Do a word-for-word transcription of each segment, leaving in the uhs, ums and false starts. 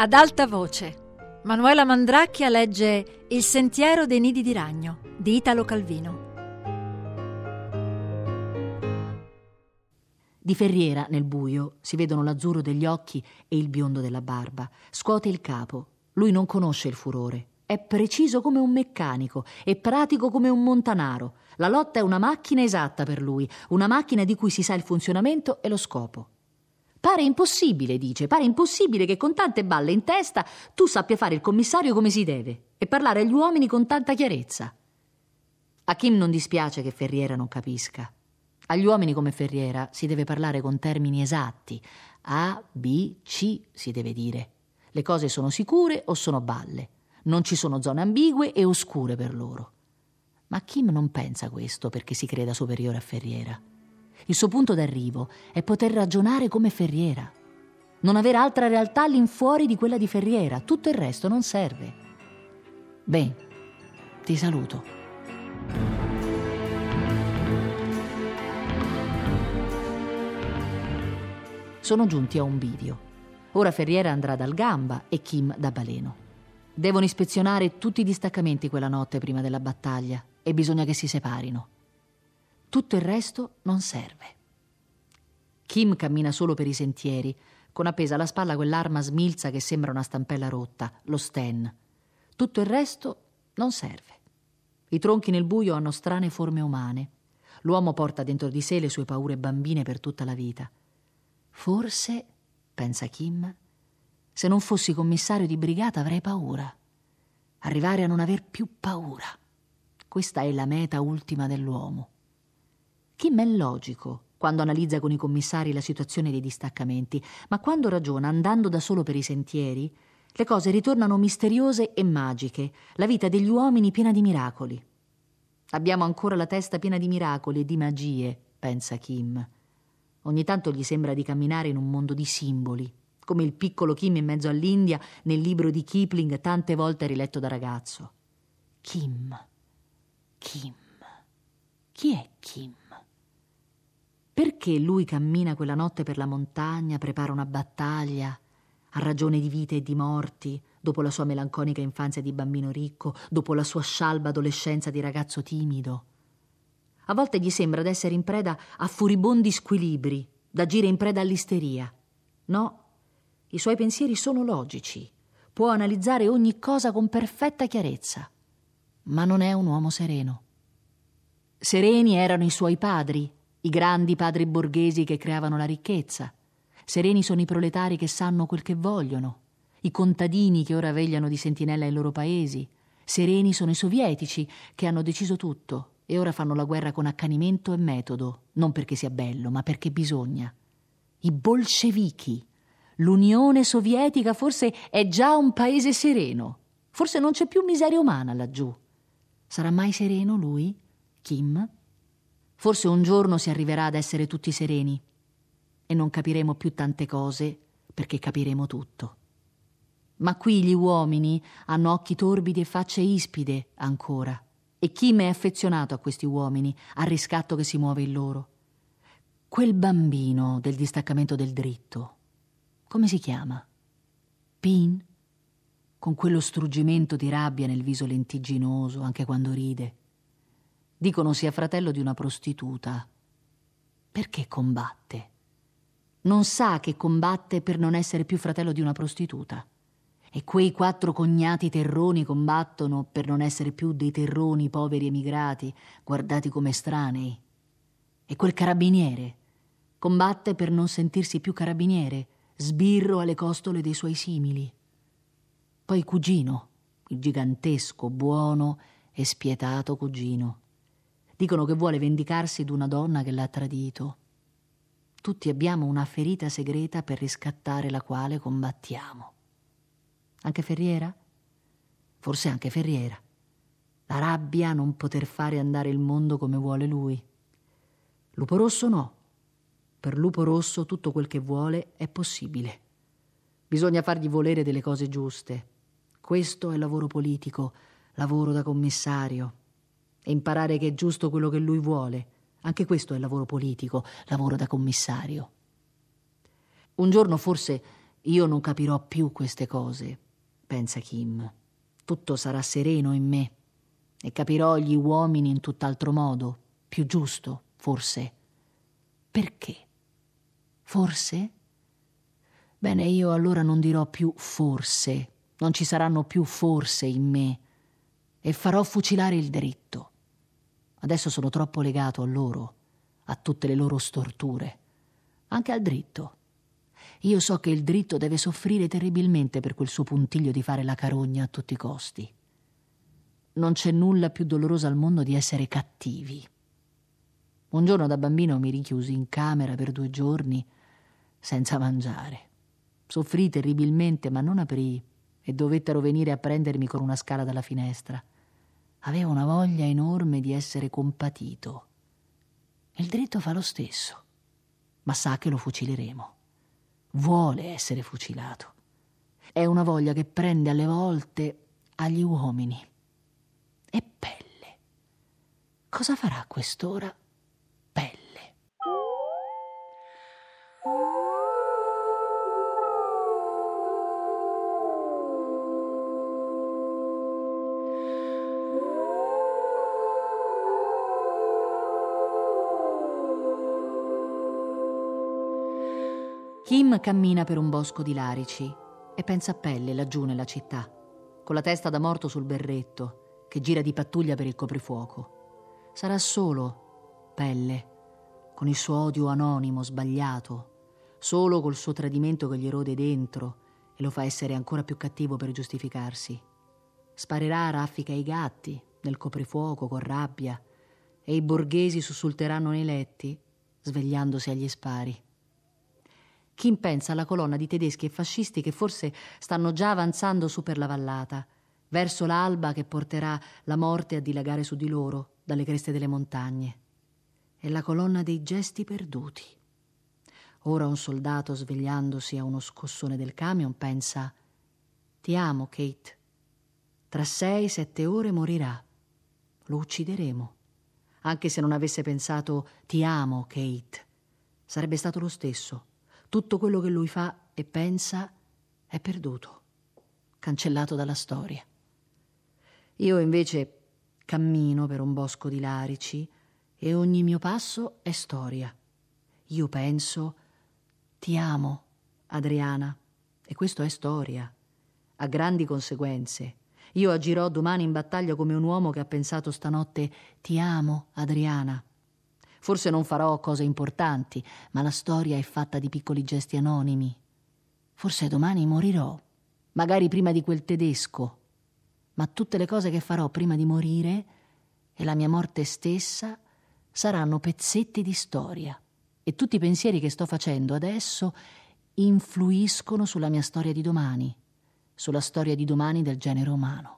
Ad alta voce, Manuela Mandracchia legge Il sentiero dei nidi di ragno di Italo Calvino. Di Ferriera, nel buio, si vedono l'azzurro degli occhi e il biondo della barba. Scuote il capo. Lui non conosce il furore. È preciso come un meccanico e pratico come un montanaro. La lotta è una macchina esatta per lui, una macchina di cui si sa il funzionamento e lo scopo. Pare impossibile, dice, pare impossibile che con tante balle in testa tu sappia fare il commissario come si deve e parlare agli uomini con tanta chiarezza. A Kim non dispiace che Ferriera non capisca. Agli uomini come Ferriera si deve parlare con termini esatti. A, B, C si deve dire. Le cose sono sicure o sono balle. Non ci sono zone ambigue e oscure per loro. Ma Kim non pensa questo perché si creda superiore a Ferriera. Il suo punto d'arrivo è poter ragionare come Ferriera. Non avere altra realtà all'infuori di quella di Ferriera. Tutto il resto non serve. Beh, ti saluto. Sono giunti a un bivio. Ora Ferriera andrà dal Gamba e Kim da Baleno. Devono ispezionare tutti i distaccamenti quella notte prima della battaglia e bisogna che si separino. Tutto il resto non serve. Kim cammina solo per i sentieri, con appesa alla spalla quell'arma smilza che sembra una stampella rotta, lo Sten. Tutto il resto non serve. I tronchi nel buio hanno strane forme umane. L'uomo porta dentro di sé le sue paure bambine per tutta la vita. Forse, pensa Kim, se non fossi commissario di brigata avrei paura. Arrivare a non aver più paura. Questa è la meta ultima dell'uomo. Kim è logico quando analizza con i commissari la situazione dei distaccamenti, ma quando ragiona andando da solo per i sentieri, le cose ritornano misteriose e magiche, la vita degli uomini piena di miracoli. Abbiamo ancora la testa piena di miracoli e di magie, pensa Kim. Ogni tanto gli sembra di camminare in un mondo di simboli, come il piccolo Kim in mezzo all'India nel libro di Kipling tante volte riletto da ragazzo. Kim, Kim, chi è Kim? Perché lui cammina quella notte per la montagna, prepara una battaglia, ha ragione di vite e di morti, dopo la sua melanconica infanzia di bambino ricco, dopo la sua scialba adolescenza di ragazzo timido? A volte gli sembra d'essere in preda a furibondi squilibri, d'agire in preda all'isteria. No, i suoi pensieri sono logici, può analizzare ogni cosa con perfetta chiarezza, ma non è un uomo sereno. Sereni erano i suoi padri, i grandi padri borghesi che creavano la ricchezza. Sereni sono i proletari che sanno quel che vogliono, i contadini che ora vegliano di sentinella ai loro paesi. Sereni sono i sovietici che hanno deciso tutto e ora fanno la guerra con accanimento e metodo, non perché sia bello, ma perché bisogna. I bolscevichi. L'Unione Sovietica forse è già un paese sereno. Forse non c'è più miseria umana laggiù. Sarà mai sereno lui, Kim? Forse un giorno si arriverà ad essere tutti sereni e non capiremo più tante cose perché capiremo tutto. Ma qui gli uomini hanno occhi torbidi e facce ispide ancora. E Kim è affezionato a questi uomini, al riscatto che si muove in loro. Quel bambino del distaccamento del dritto, come si chiama? Pin? Con quello struggimento di rabbia nel viso lentigginoso, anche quando ride. Dicono sia fratello di una prostituta. Perché combatte? Non sa che combatte per non essere più fratello di una prostituta. E quei quattro cognati terroni combattono per non essere più dei terroni poveri emigrati, guardati come estranei. E quel carabiniere combatte per non sentirsi più carabiniere, sbirro alle costole dei suoi simili. Poi cugino, il gigantesco, buono e spietato cugino. Dicono che vuole vendicarsi d'una donna che l'ha tradito. Tutti abbiamo una ferita segreta per riscattare la quale combattiamo. Anche Ferriera? Forse anche Ferriera. La rabbia a non poter fare andare il mondo come vuole lui. Lupo Rosso no. Per Lupo Rosso tutto quel che vuole è possibile. Bisogna fargli volere delle cose giuste. Questo è lavoro politico, lavoro da commissario. E imparare che è giusto quello che lui vuole. Anche questo è lavoro politico, lavoro da commissario. Un giorno forse Io non capirò più queste cose, pensa Kim. Tutto sarà sereno in me e capirò gli uomini in tutt'altro modo, più giusto, forse. Perché? Forse? Bene, io allora non dirò più forse, non ci saranno più forse in me e farò fucilare il dritto. Adesso sono troppo legato a loro, a tutte le loro storture, anche al dritto. Io so che il dritto deve soffrire terribilmente per quel suo puntiglio di fare la carogna a tutti i costi. Non c'è nulla più doloroso al mondo di essere cattivi. Un giorno da bambino mi richiusi in camera per due giorni senza mangiare. Soffrii terribilmente, ma non aprii e dovettero venire a prendermi con una scala dalla finestra. Avevo una voglia enorme di essere compatito. Il dritto fa lo stesso, ma sa che lo fucileremo. Vuole essere fucilato. È una voglia che prende alle volte agli uomini. E Pelle. Cosa farà a quest'ora Pelle? Kim cammina per un bosco di larici e pensa a Pelle laggiù nella città, con la testa da morto sul berretto, che gira di pattuglia per il coprifuoco. Sarà solo Pelle, con il suo odio anonimo, sbagliato, solo col suo tradimento che gli rode dentro e lo fa essere ancora più cattivo per giustificarsi. Sparerà a raffica ai gatti, nel coprifuoco, con rabbia, e i borghesi sussulteranno nei letti, svegliandosi agli spari. Kim pensa alla colonna di tedeschi e fascisti che forse stanno già avanzando su per la vallata, verso l'alba che porterà la morte a dilagare su di loro dalle creste delle montagne. È la colonna dei gesti perduti. Ora un soldato, svegliandosi a uno scossone del camion, pensa: «Ti amo, Kate. Tra sei, sette ore morirà. Lo uccideremo». Anche se non avesse pensato «Ti amo, Kate», sarebbe stato lo stesso. Tutto quello che lui fa e pensa è perduto, cancellato dalla storia. Io invece cammino per un bosco di larici e ogni mio passo è storia. Io penso: «Ti amo, Adriana», e questo è storia, ha grandi conseguenze. Io agirò domani in battaglia come un uomo che ha pensato stanotte: «Ti amo, Adriana». Forse non farò cose importanti, ma la storia è fatta di piccoli gesti anonimi. Forse domani morirò, magari prima di quel tedesco, ma tutte le cose che farò prima di morire e la mia morte stessa saranno pezzetti di storia. E tutti i pensieri che sto facendo adesso influiscono sulla mia storia di domani, sulla storia di domani del genere umano.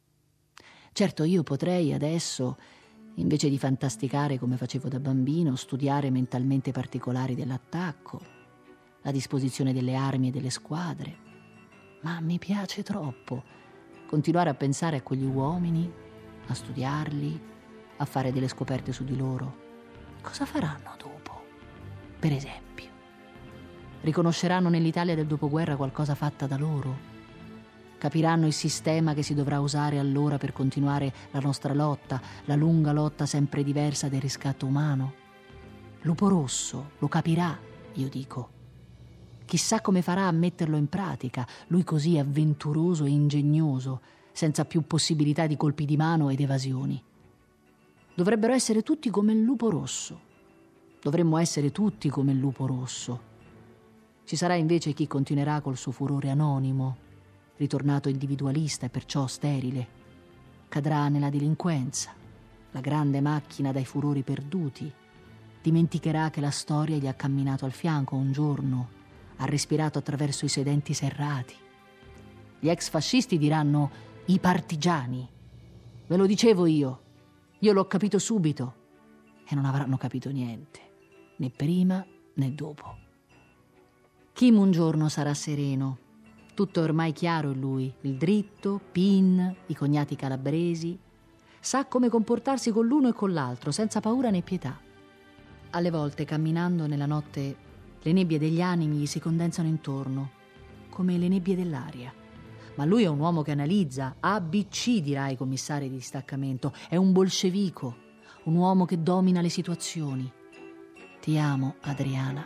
Certo, io potrei adesso, invece di fantasticare come facevo da bambino, studiare mentalmente i particolari dell'attacco, la disposizione delle armi e delle squadre. Ma mi piace troppo continuare a pensare a quegli uomini, a studiarli, a fare delle scoperte su di loro. Cosa faranno dopo, per esempio? Riconosceranno nell'Italia del dopoguerra qualcosa fatta da loro? Capiranno il sistema che si dovrà usare allora per continuare la nostra lotta, la lunga lotta sempre diversa del riscatto umano? Lupo Rosso lo capirà, io dico. Chissà come farà a metterlo in pratica, lui così avventuroso e ingegnoso, senza più possibilità di colpi di mano ed evasioni. Dovrebbero essere tutti come il Lupo Rosso. Dovremmo essere tutti come il Lupo Rosso. Ci sarà invece chi continuerà col suo furore anonimo, ritornato individualista e perciò sterile. Cadrà nella delinquenza, la grande macchina dai furori perduti. Dimenticherà che la storia gli ha camminato al fianco un giorno, ha respirato attraverso i suoi denti serrati. Gli ex fascisti diranno: «I partigiani». Ve lo dicevo io. Io l'ho capito subito. E non avranno capito niente, né prima né dopo. Kim un giorno sarà sereno. Tutto è ormai chiaro in lui, il dritto, Pin, i cognati calabresi. Sa come comportarsi con l'uno e con l'altro, senza paura né pietà. Alle volte, camminando nella notte, le nebbie degli animi gli si condensano intorno. come le nebbie dell'aria. Ma lui è un uomo che analizza. A B C, dirà ai commissari di distaccamento. È un bolscevico, un uomo che domina le situazioni. Ti amo, Adriana.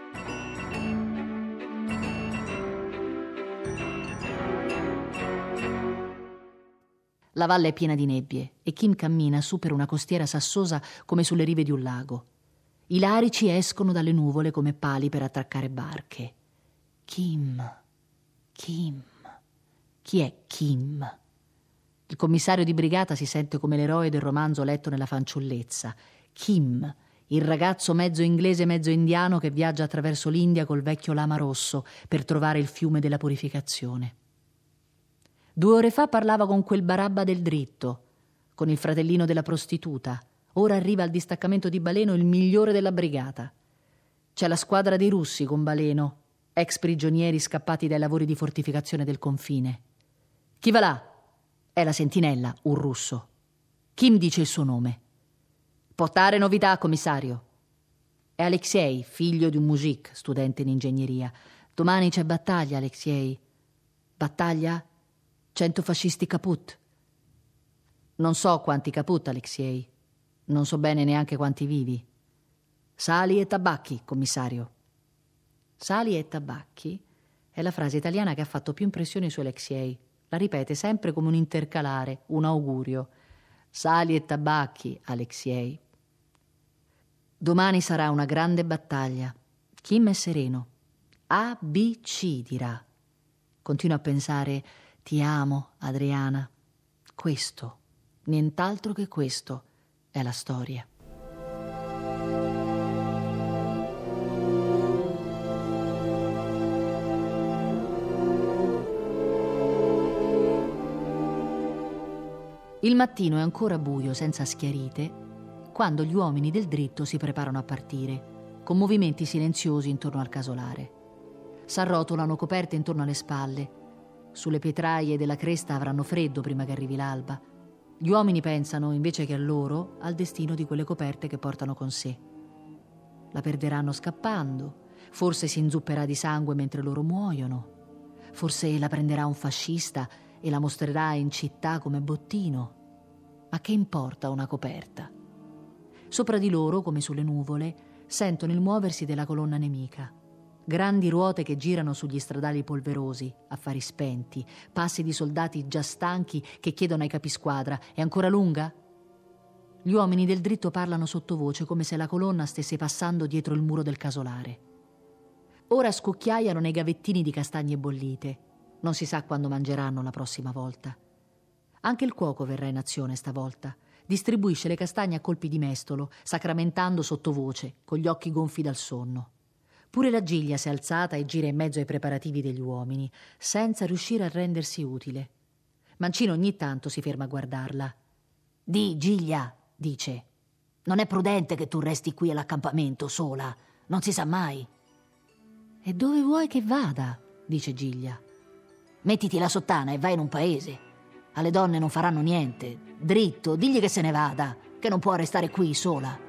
La valle è piena di nebbie e Kim cammina su per una costiera sassosa come sulle rive di un lago. I larici escono dalle nuvole come pali per attraccare barche. Kim, Kim. Chi è Kim? Il commissario di brigata si sente come l'eroe del romanzo letto nella fanciullezza. Kim, il ragazzo mezzo inglese mezzo indiano che viaggia attraverso l'India col vecchio lama rosso per trovare il fiume della purificazione. Due ore fa parlava con quel barabba del dritto, con il fratellino della prostituta. Ora arriva al distaccamento di Baleno il migliore della brigata. C'è la squadra dei russi con Baleno, ex prigionieri scappati dai lavori di fortificazione del confine. Chi va là? È la sentinella, un russo. Kim dice il suo nome. Portare novità, commissario. È Alexei, figlio di un mujik, studente in ingegneria. Domani c'è battaglia, Alexei. Battaglia? Cento fascisti caput. Non so quanti caput, Alexei. Non so bene neanche quanti vivi. Sali e tabacchi, commissario. Sali e tabacchi è la frase italiana che ha fatto più impressione su Alexei. La ripete sempre come un intercalare, un augurio. Sali e tabacchi, Alexei. Domani sarà una grande battaglia. Kim è sereno. A B C dirà. Continua a pensare: ti amo, Adriana. Questo, nient'altro che questo, è la storia. Il mattino è ancora buio, senza schiarite, quando gli uomini del dritto si preparano a partire, con movimenti silenziosi intorno al casolare. S'arrotolano coperte intorno alle spalle. Sulle pietraie della cresta avranno freddo prima che arrivi l'alba. Gli uomini pensano, invece che a loro, al destino di quelle coperte che portano con sé. La perderanno scappando, forse si inzupperà di sangue mentre loro muoiono, forse la prenderà un fascista e la mostrerà in città come bottino. Ma che importa una coperta? Sopra di loro, come sulle nuvole, sentono il muoversi della colonna nemica. Grandi ruote che girano sugli stradali polverosi, affari spenti, passi di soldati già stanchi che chiedono ai capisquadra: è ancora lunga? Gli uomini del dritto parlano sottovoce come se la colonna stesse passando dietro il muro del casolare. Ora scucchiaiano nei gavettini di castagne bollite. Non si sa quando mangeranno la prossima volta. Anche il cuoco verrà in azione stavolta. Distribuisce le castagne a colpi di mestolo, sacramentando sottovoce, con gli occhi gonfi dal sonno. Pure la Giglia si è alzata e gira in mezzo ai preparativi degli uomini, senza riuscire a rendersi utile. Mancino ogni tanto si ferma a guardarla. «Di, Giglia», dice, «non è prudente che tu resti qui all'accampamento sola. Non si sa mai». «E dove vuoi che vada?» dice Giglia. «Mettiti la sottana e vai in un paese. Alle donne non faranno niente. Dritto, digli che se ne vada, che non può restare qui sola».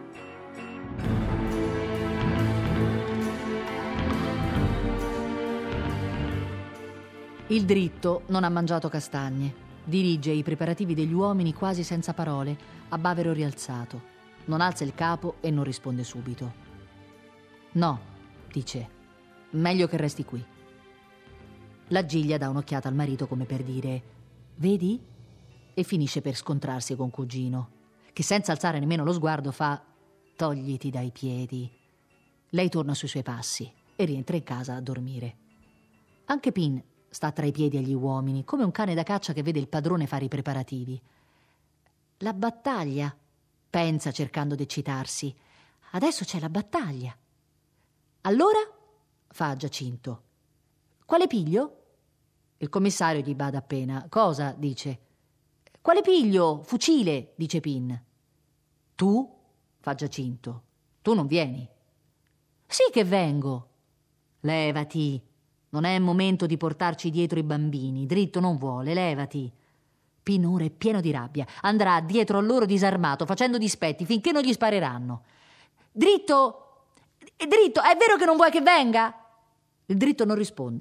Il dritto non ha mangiato castagne. Dirige i preparativi degli uomini quasi senza parole, a bavero rialzato. Non alza il capo e non risponde subito. «No», dice, «meglio che resti qui». La Giglia dà un'occhiata al marito come per dire: «Vedi?» E finisce per scontrarsi con cugino, che senza alzare nemmeno lo sguardo fa: «Togliti dai piedi». Lei torna sui suoi passi e rientra in casa a dormire. Anche Pin sta tra i piedi agli uomini, come un cane da caccia che vede il padrone fare i preparativi. «La battaglia», pensa cercando di eccitarsi. «Adesso c'è la battaglia». «Allora?» fa Giacinto. «Quale piglio?» Il commissario gli bada appena. «Cosa?» dice. «Quale piglio? Fucile», dice Pin. «Tu?» fa Giacinto. «Tu non vieni?» «Sì che vengo». «Levati. Non è momento di portarci dietro i bambini. Dritto non vuole, levati». Pin ora è pieno di rabbia. Andrà dietro a loro disarmato, facendo dispetti, finché non gli spareranno. «Dritto! Dritto, è vero che non vuoi che venga?» Il dritto non risponde.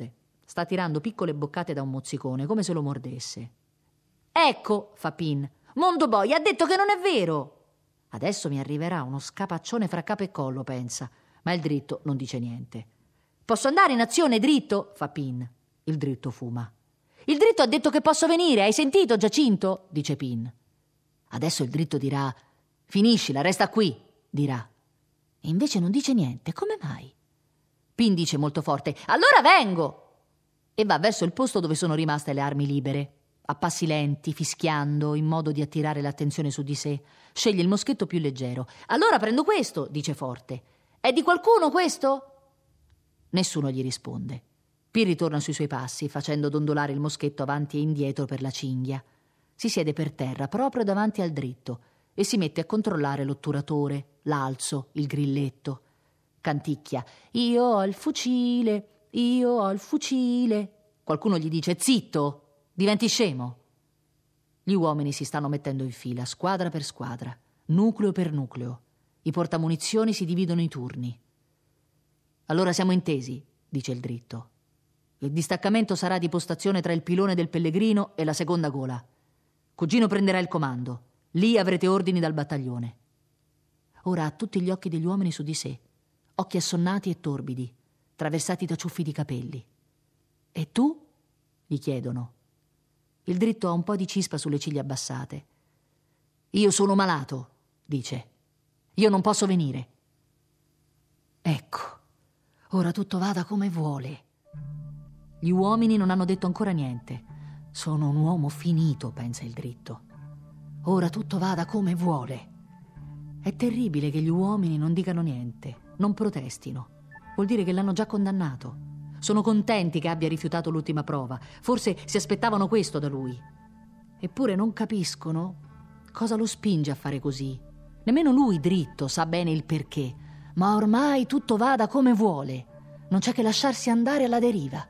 Sta tirando piccole boccate da un mozzicone, come se lo mordesse. «Ecco», fa Pin, «Mondo Boy ha detto che non è vero!» Adesso mi arriverà uno scapaccione fra capo e collo, pensa, ma il dritto non dice niente. «Posso andare in azione, dritto?» fa Pin. Il dritto fuma. «Il dritto ha detto che posso venire, hai sentito, Giacinto?» dice Pin. Adesso il dritto dirà: «Finiscila, resta qui», dirà. E invece non dice niente, come mai? Pin dice molto forte: «Allora vengo!» e va verso il posto dove sono rimaste le armi libere. A passi lenti, fischiando, in modo di attirare l'attenzione su di sé. Sceglie il moschetto più leggero. «Allora prendo questo», dice forte. «È di qualcuno questo?» Nessuno gli risponde. Pin ritorna sui suoi passi, facendo dondolare il moschetto avanti e indietro per la cinghia. Si siede per terra, proprio davanti al dritto, e si mette a controllare l'otturatore, l'alzo, il grilletto. Canticchia: «Io ho il fucile, io ho il fucile». Qualcuno gli dice: «Zitto! Diventi scemo!» Gli uomini si stanno mettendo in fila, squadra per squadra, nucleo per nucleo. I portamunizioni si dividono i turni. «Allora siamo intesi», dice il dritto. «Il distaccamento sarà di postazione tra il pilone del Pellegrino e la seconda gola. Cugino prenderà il comando. Lì avrete ordini dal battaglione». Ora ha tutti gli occhi degli uomini su di sé, occhi assonnati e torbidi, traversati da ciuffi di capelli. «E tu?» gli chiedono. Il dritto ha un po' di cispa sulle ciglia abbassate. «Io sono malato», dice. «Io non posso venire». Ecco, ora tutto vada come vuole. Gli uomini non hanno detto ancora niente. Sono un uomo finito, pensa il dritto. Ora tutto vada come vuole. È terribile che gli uomini non dicano niente, non protestino. Vuol dire che l'hanno già condannato. Sono contenti che abbia rifiutato l'ultima prova. Forse si aspettavano questo da lui. Eppure non capiscono cosa lo spinge a fare così. Nemmeno lui, dritto, sa bene il perché. Ma ormai tutto vada come vuole. Non c'è che lasciarsi andare alla deriva.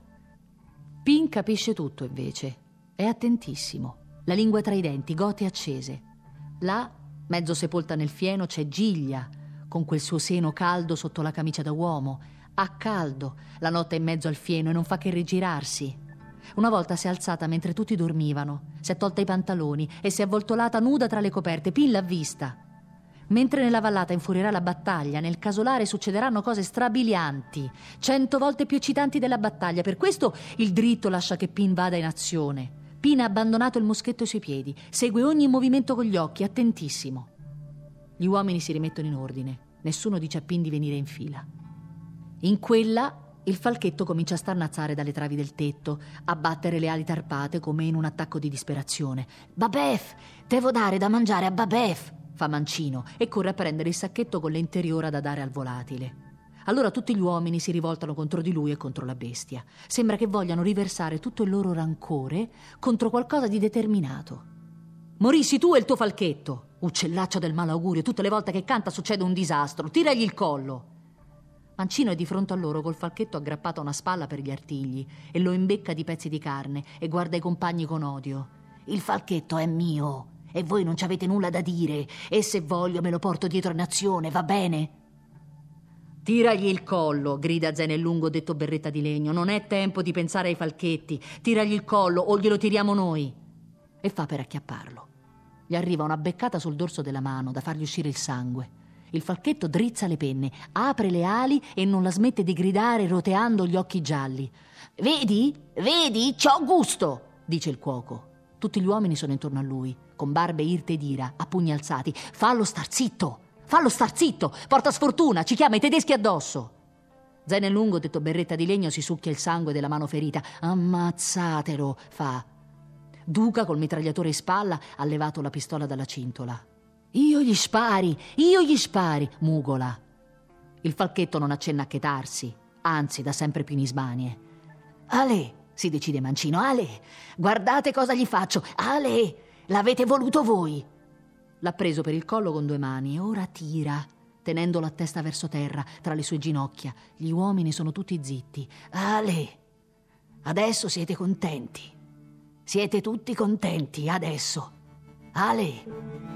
Pin capisce tutto, invece. È attentissimo. La lingua tra i denti, gote accese. Là, mezzo sepolta nel fieno, c'è Giglia, con quel suo seno caldo sotto la camicia da uomo. Ha caldo, la notte è in mezzo al fieno e non fa che rigirarsi. Una volta si è alzata mentre tutti dormivano, si è tolta i pantaloni e si è avvoltolata nuda tra le coperte. Pin l'ha vista. Mentre nella vallata infurierà la battaglia, nel casolare succederanno cose strabilianti, cento volte più eccitanti della battaglia. Per questo il dritto lascia che Pin vada in azione. Pin ha abbandonato il moschetto ai suoi piedi, segue ogni movimento con gli occhi, attentissimo. Gli uomini si rimettono in ordine, nessuno dice a Pin di venire in fila. In quella il falchetto comincia a starnazzare dalle travi del tetto, a battere le ali tarpate come in un attacco di disperazione. «Babef! Devo dare da mangiare a Babef!» fa Mancino e corre a prendere il sacchetto con l'interiora da dare al volatile. Allora tutti gli uomini si rivoltano contro di lui e contro la bestia. Sembra che vogliano riversare tutto il loro rancore contro qualcosa di determinato. «Morissi tu e il tuo falchetto! Uccellaccio del malaugurio, tutte le volte che canta succede un disastro, tiragli il collo!» Mancino è di fronte a loro col falchetto aggrappato a una spalla per gli artigli e lo imbecca di pezzi di carne e guarda i compagni con odio. «Il falchetto è mio e voi non ci avete nulla da dire e se voglio me lo porto dietro in azione, va bene?» «Tiragli il collo», grida Zenellungo detto Berretta di Legno. «Non è tempo di pensare ai falchetti. Tiragli il collo o glielo tiriamo noi». E fa per acchiapparlo. Gli arriva una beccata sul dorso della mano da fargli uscire il sangue. Il falchetto drizza le penne, apre le ali e non la smette di gridare roteando gli occhi gialli. «Vedi? Vedi? C'ho gusto!» dice il cuoco. Tutti gli uomini sono intorno a lui, con barbe irte d'ira, a pugni alzati. «Fallo star zitto! Fallo star zitto! Porta sfortuna! Ci chiama i tedeschi addosso!» Zenellungo detto Berretta di Legno si succhia il sangue della mano ferita. «Ammazzatelo!» fa. Duca col mitragliatore in spalla ha levato la pistola dalla cintola. «Io gli spari, io gli spari», mugola. Il falchetto non accenna a chetarsi, anzi dà sempre più in ismanie. «Ale», si decide Mancino, «ale, guardate cosa gli faccio, ale, l'avete voluto voi». L'ha preso per il collo con due mani e ora tira, tenendolo a testa verso terra, tra le sue ginocchia. Gli uomini sono tutti zitti. «Ale, adesso siete contenti, siete tutti contenti adesso, ale».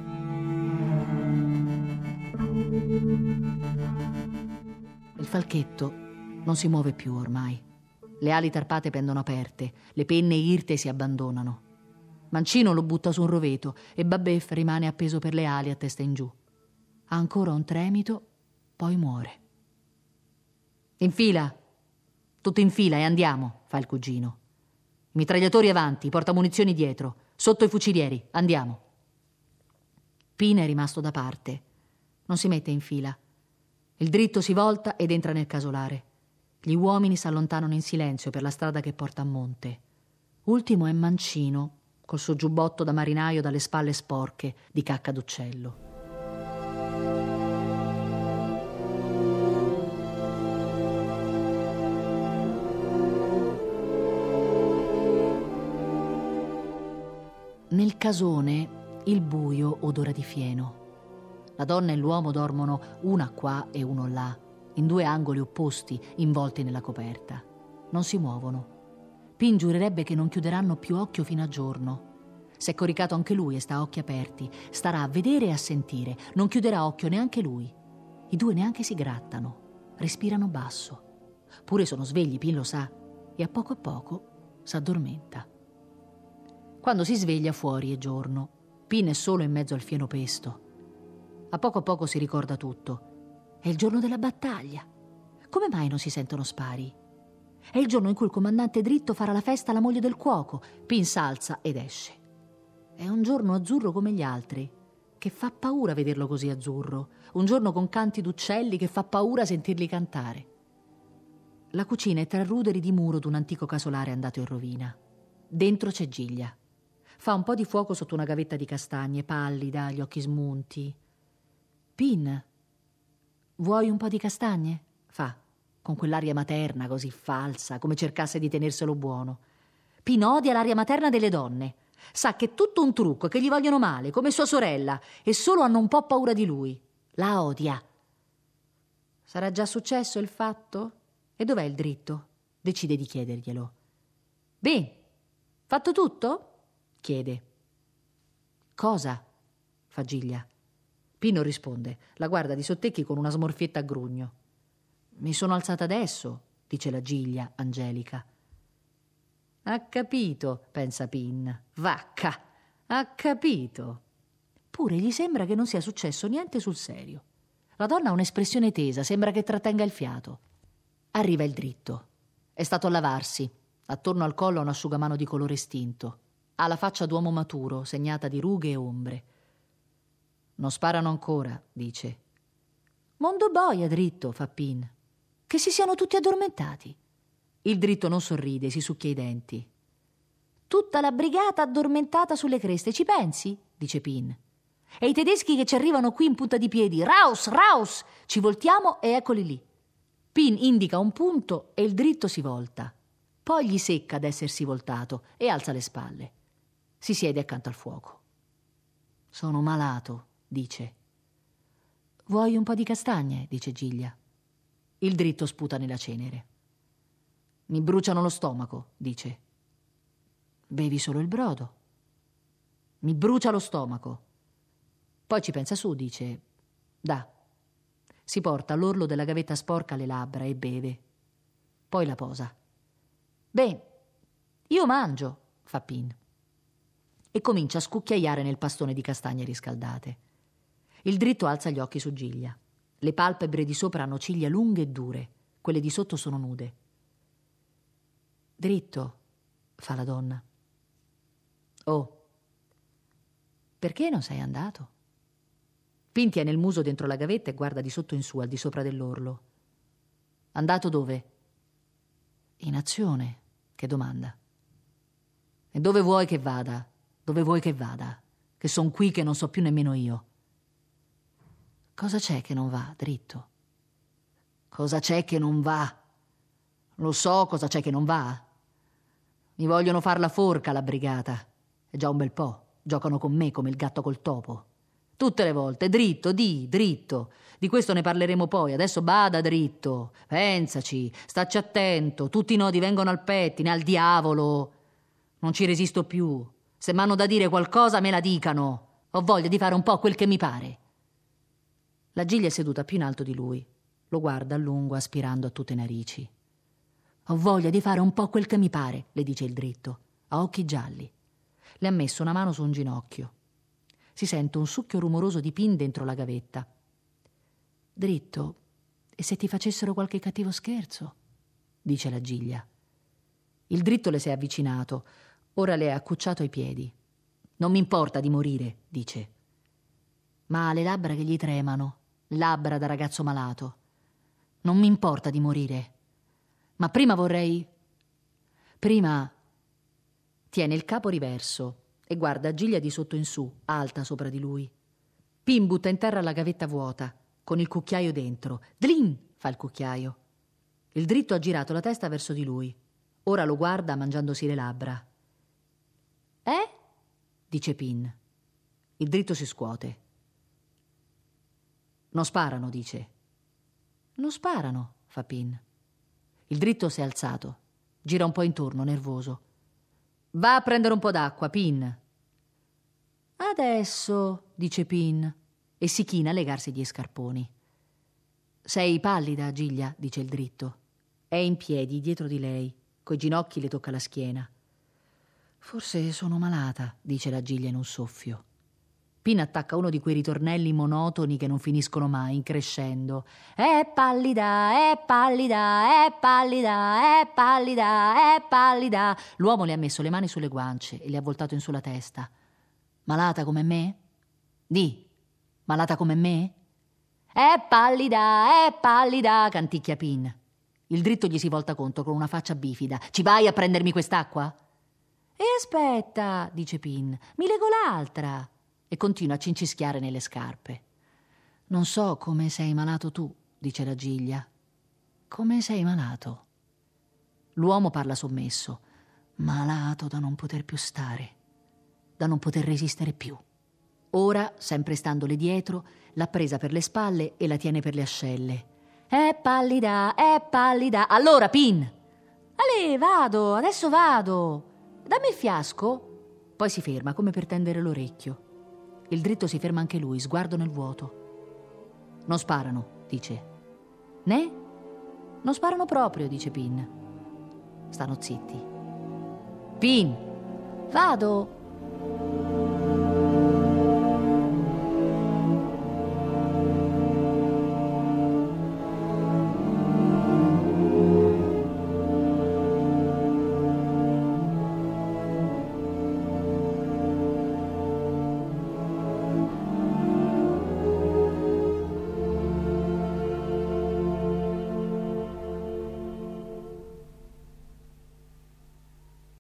Il falchetto non si muove più ormai. Le ali tarpate pendono aperte, le penne irte si abbandonano. Mancino lo butta su un roveto e Babeff rimane appeso per le ali a testa in giù. Ha ancora un tremito, poi muore. In fila, tutto in fila e andiamo, fa il cugino. I mitragliatori avanti, i portamunizioni dietro, sotto i fucilieri, andiamo. Pin è rimasto da parte, non si mette in fila. Il dritto si volta ed entra nel casolare. Gli uomini s'allontanano in silenzio per la strada che porta a monte. Ultimo è Mancino, col suo giubbotto da marinaio dalle spalle sporche di cacca d'uccello. Nel casone il buio odora di fieno. La donna e l'uomo dormono una qua e uno là, in due angoli opposti, involti nella coperta. Non si muovono. Pin giurerebbe che non chiuderanno più occhio fino a giorno. S'è coricato anche lui e sta a occhi aperti. Starà a vedere e a sentire. Non chiuderà occhio neanche lui. I due neanche si grattano. Respirano basso. Pure sono svegli, Pin lo sa. E a poco a poco s'addormenta. Quando si sveglia fuori è giorno. Pin è solo in mezzo al fieno pesto. A poco a poco si ricorda tutto. È il giorno della battaglia. Come mai non si sentono spari? È il giorno in cui il comandante Dritto farà la festa alla moglie del cuoco. Pin s'alza ed esce. È un giorno azzurro come gli altri, che fa paura vederlo così azzurro. Un giorno con canti d'uccelli che fa paura sentirli cantare. La cucina è tra ruderi di muro d'un antico casolare andato in rovina. Dentro c'è Giglia. Fa un po' di fuoco sotto una gavetta di castagne, pallida, gli occhi smunti. Pin, vuoi un po' di castagne? Fa, con quell'aria materna così falsa, come cercasse di tenerselo buono. Pin odia l'aria materna delle donne. Sa che è tutto un trucco, che gli vogliono male, come sua sorella, e solo hanno un po' paura di lui. La odia. Sarà già successo il fatto? E dov'è il Dritto? Decide di chiederglielo. Beh, fatto tutto? Chiede. Cosa? Fa Giglia. Pin non risponde, la guarda di sottecchi con una smorfietta a grugno. Mi sono alzata adesso, dice la Giglia, angelica. Ha capito, pensa Pin. Vacca, ha capito. Pure gli sembra che non sia successo niente sul serio. La donna ha un'espressione tesa, sembra che trattenga il fiato. Arriva il Dritto. È stato a lavarsi. Attorno al collo ha un asciugamano di colore stinto. Ha la faccia d'uomo maturo, segnata di rughe e ombre. Non sparano ancora, dice. Mondo boia, Dritto, fa Pin. Che si siano tutti addormentati. Il Dritto non sorride, si succhia i denti. Tutta la brigata addormentata sulle creste, ci pensi? Dice Pin. E i tedeschi che ci arrivano qui in punta di piedi. Raus, raus! Ci voltiamo e eccoli lì. Pin indica un punto e il Dritto si volta. Poi gli secca d'essersi voltato e alza le spalle. Si siede accanto al fuoco. Sono malato, dice. Vuoi un po' di castagne? Dice Giglia. Il Dritto sputa nella cenere. Mi bruciano lo stomaco, dice. Bevi solo il brodo. Mi brucia lo stomaco. Poi ci pensa su, dice. Da. Si porta all'orlo della gavetta sporca le labbra e beve. Poi la posa. Beh, io mangio, fa Pin. E comincia a scucchiaiare nel pastone di castagne riscaldate. Il Dritto alza gli occhi su Giglia. Le palpebre di sopra hanno ciglia lunghe e dure, quelle di sotto sono nude. Dritto, fa la donna. Oh, perché non sei andato? Pin tiene il muso dentro la gavetta e guarda di sotto in su, al di sopra dell'orlo. Andato dove? In azione, che domanda. E dove vuoi che vada? Dove vuoi che vada? Che son qui che non so più nemmeno io. Cosa c'è che non va, Dritto? Cosa c'è che non va? Lo so cosa c'è che non va. Mi vogliono far la forca alla brigata. È già un bel po'. Giocano con me come il gatto col topo. Tutte le volte. Dritto, di, Dritto. Di questo ne parleremo poi. Adesso bada, Dritto. Pensaci. Stacci attento. Tutti i nodi vengono al pettine, al diavolo. Non ci resisto più. Se m'hanno da dire qualcosa me la dicano. Ho voglia di fare un po' quel che mi pare. La Giglia è seduta più in alto di lui. Lo guarda a lungo, aspirando a tutte narici. Ho voglia di fare un po' quel che mi pare, le dice il dritto. Ha occhi gialli. Le ha messo una mano su un ginocchio. Si sente un succhio rumoroso di Pin dentro la gavetta. Dritto, e se ti facessero qualche cattivo scherzo? Dice la Giglia. Il dritto le si è avvicinato. Ora le ha accucciato ai piedi. Non mi importa di morire, dice. Ma ha le labbra che gli tremano, labbra da ragazzo malato. Non mi importa di morire. Ma prima vorrei... Prima... Tiene il capo riverso e guarda Giglia di sotto in su, alta sopra di lui. Pin butta in terra la gavetta vuota, con il cucchiaio dentro. Dlin! Fa il cucchiaio. Il dritto ha girato la testa verso di lui. Ora lo guarda mangiandosi le labbra. Eh? Dice Pin. Il dritto si scuote. Non sparano, dice. Non sparano, fa Pin. Il dritto si è alzato. Gira un po' intorno, nervoso. Va a prendere un po' d'acqua, Pin. Adesso, dice Pin, e si china a legarsi gli scarponi. Sei pallida, Giglia, dice il dritto. È in piedi dietro di lei, coi ginocchi le tocca la schiena. Forse sono malata, dice la Giglia in un soffio. Pin attacca uno di quei ritornelli monotoni che non finiscono mai, increscendo. È pallida, è pallida, è pallida, è pallida, è pallida. L'uomo le ha messo le mani sulle guance e le ha voltato in su la testa. Malata come me? Di, malata come me? È pallida, è pallida, canticchia Pin. Il dritto gli si volta contro con una faccia bifida. Ci vai a prendermi quest'acqua? E aspetta, dice Pin, mi lego l'altra. E continua a cincischiare nelle scarpe. Non so come sei malato tu, dice la Giglia. Come sei malato? L'uomo parla sommesso. Malato da non poter più stare, da non poter resistere più. Ora, sempre standole dietro, l'ha presa per le spalle e la tiene per le ascelle. È pallida, è pallida. Allora, Pin! Ale, vado, adesso vado. Dammi il fiasco. Poi si ferma come per tendere l'orecchio. Il dritto si ferma anche lui, sguardo nel vuoto. Non sparano, dice. Né? Non sparano proprio, dice Pin. Stanno zitti. Pin! Vado!